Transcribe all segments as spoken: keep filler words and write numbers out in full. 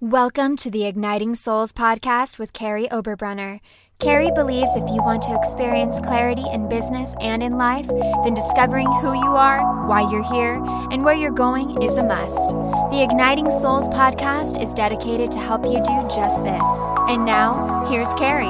Welcome to the Igniting Souls podcast with Carrie Oberbrunner. Carrie believes if you want to experience clarity in business and in life, then discovering who you are, why you're here, and where you're going is a must. The Igniting Souls podcast is dedicated to help you do just this. And now, here's Carrie.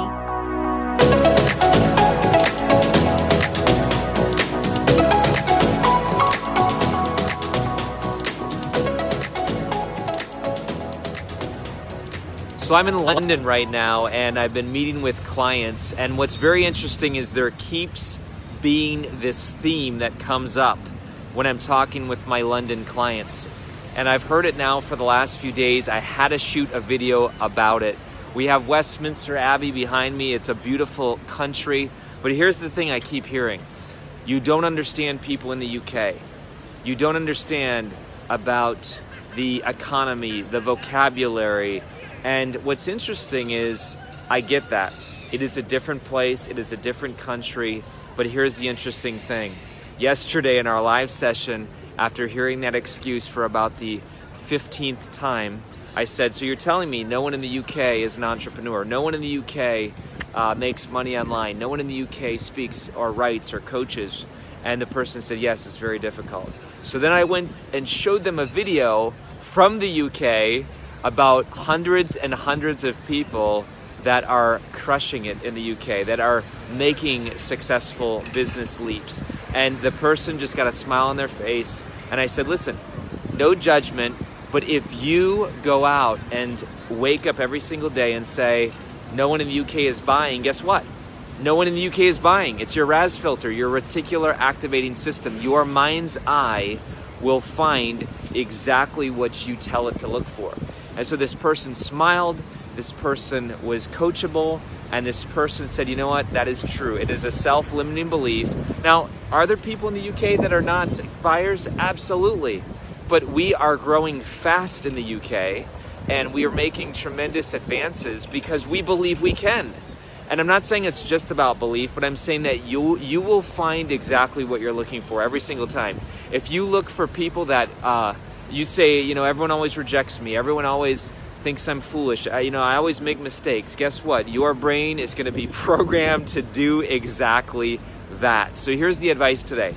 So I'm in London right now, and I've been meeting with clients, and what's very interesting is there keeps being this theme that comes up when I'm talking with my London clients. And I've heard it now for the last few days. I had to shoot a video about it. We have Westminster Abbey behind me. It's a beautiful country. But here's the thing I keep hearing. You don't understand people in the U K. You don't understand about the economy, the vocabulary. And what's interesting is, I get that. It is a different place, it is a different country, but here's the interesting thing. Yesterday in our live session, after hearing that excuse for about the fifteenth time, I said, so you're telling me no one in the U K is an entrepreneur, no one in the U K uh, makes money online, no one in the U K speaks or writes or coaches? And the person said, yes, it's very difficult. So then I went and showed them a video from the U K about hundreds and hundreds of people that are crushing it in the U K, that are making successful business leaps. And the person just got a smile on their face. And I said, listen, no judgment, but if you go out and wake up every single day and say, no one in the U K is buying, guess what? No one in the U K is buying. It's your R A S filter, your reticular activating system. Your mind's eye will find exactly what you tell it to look for. And so this person smiled, this person was coachable, and this person said, you know what, that is true. It is a self-limiting belief. Now, are there people in the U K that are not buyers? Absolutely. But we are growing fast in the U K, and we are making tremendous advances because we believe we can. And I'm not saying it's just about belief, but I'm saying that you you will find exactly what you're looking for every single time. If you look for people that... Uh, You say, you know, everyone always rejects me. Everyone always thinks I'm foolish. I, you know, I always make mistakes. Guess what? Your brain is going to be programmed to do exactly that. So here's the advice today.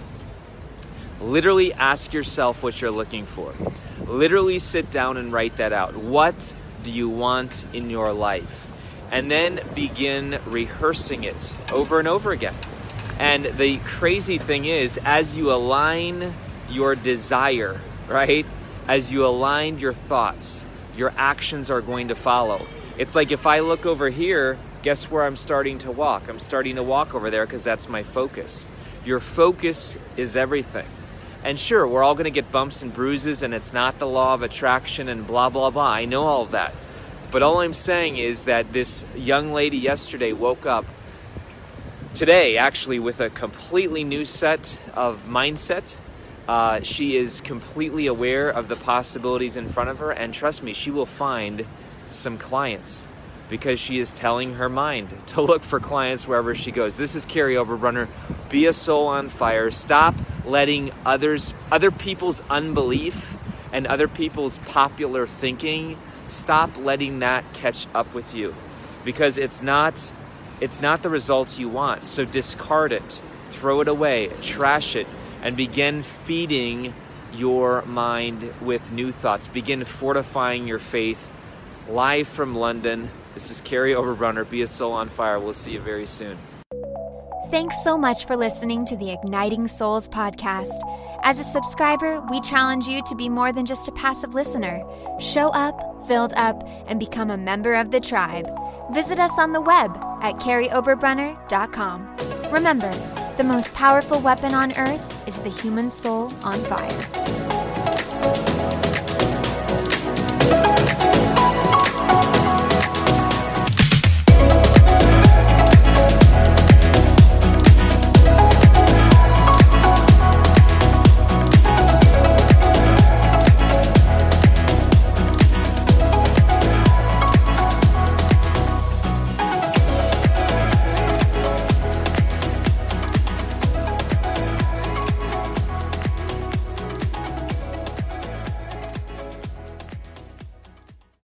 Literally ask yourself what you're looking for. Literally sit down and write that out. What do you want in your life? And then begin rehearsing it over and over again. And the crazy thing is, as you align your desire, right? As you align your thoughts, your actions are going to follow. It's like if I look over here, guess where I'm starting to walk? I'm starting to walk over there because that's my focus. Your focus is everything. And sure, we're all going to get bumps and bruises, and it's not the law of attraction and blah, blah, blah. I know all of that. But all I'm saying is that this young lady yesterday woke up today, actually, with a completely new set of mindset. Uh, she is completely aware of the possibilities in front of her, and trust me, she will find some clients because she is telling her mind to look for clients wherever she goes. This is Carrie Oberbrunner. Be a soul on fire. Stop letting others, other people's unbelief and other people's popular thinking, stop letting that catch up with you because it's not, it's not the results you want. So discard it, throw it away, trash it, and begin feeding your mind with new thoughts. Begin fortifying your faith. Live from London, this is Carrie Oberbrunner. Be a soul on fire. We'll see you very soon. Thanks so much for listening to the Igniting Souls podcast. As a subscriber, we challenge you to be more than just a passive listener. Show up, filled up, and become a member of the tribe. Visit us on the web at carrie oberbrunner dot com. Remember, the most powerful weapon on earth is the human soul on fire.